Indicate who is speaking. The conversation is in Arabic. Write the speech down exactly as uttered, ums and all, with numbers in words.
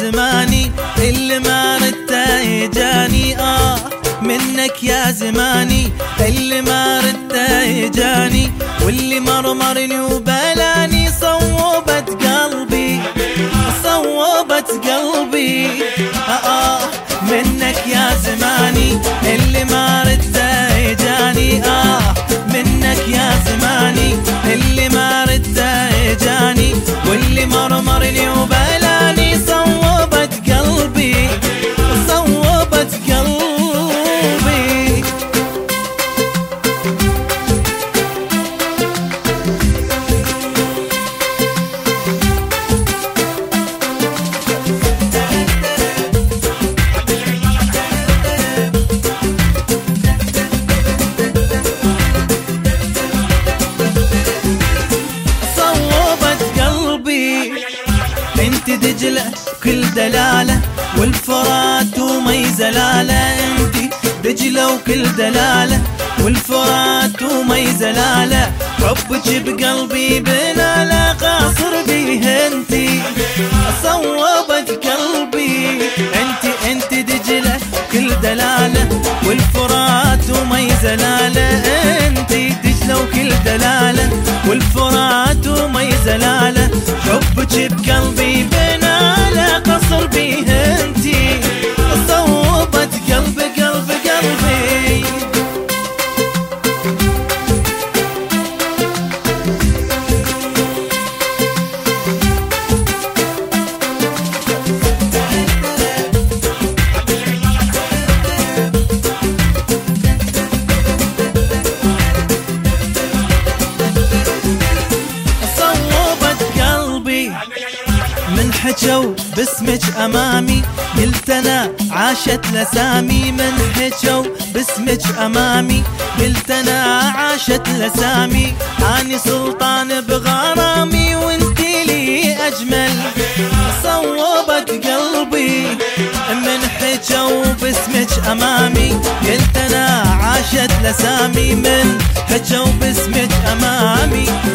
Speaker 1: زماني اللي ما ردته يجاني، آه منك يا زماني اللي ما ردته يجاني، واللي مرمرني وبلاني صوبت قلبي صوبت قلبي، آه آه منك يا زماني اللي ما ردته يجاني، آه منك يا زماني اللي ما ردته يجاني، واللي مرمرني وبلاني صوبت قلبي صوبت قلبي. انت دجلة كل دلالة والفرات ومي زلالة، انت دجلة وكل دلالة والفرات ومي زلالة، حبك بقلبي بنالة قاصر بيه انتي صوبت قلبي، انت انت دجلة كل دلالة والفرات ومي زلالة، انت دجلة وكل دلالة والفرات ومي زلالة، حبك بقلبي بنالة قصر بيه انتي صوبت قلبي قلبي قلبي. من حجوا باسمك أمامي قلت أنا عاشت لسامي، من حجوا باسمك أمامي قلت أنا عاشت لسامي، أني سلطان بغرامي وانتي لي أجمل صوبت قلبي، من حجوا باسمك أمامي قلت أنا عاشت لسامي، من حجوا باسمك أمامي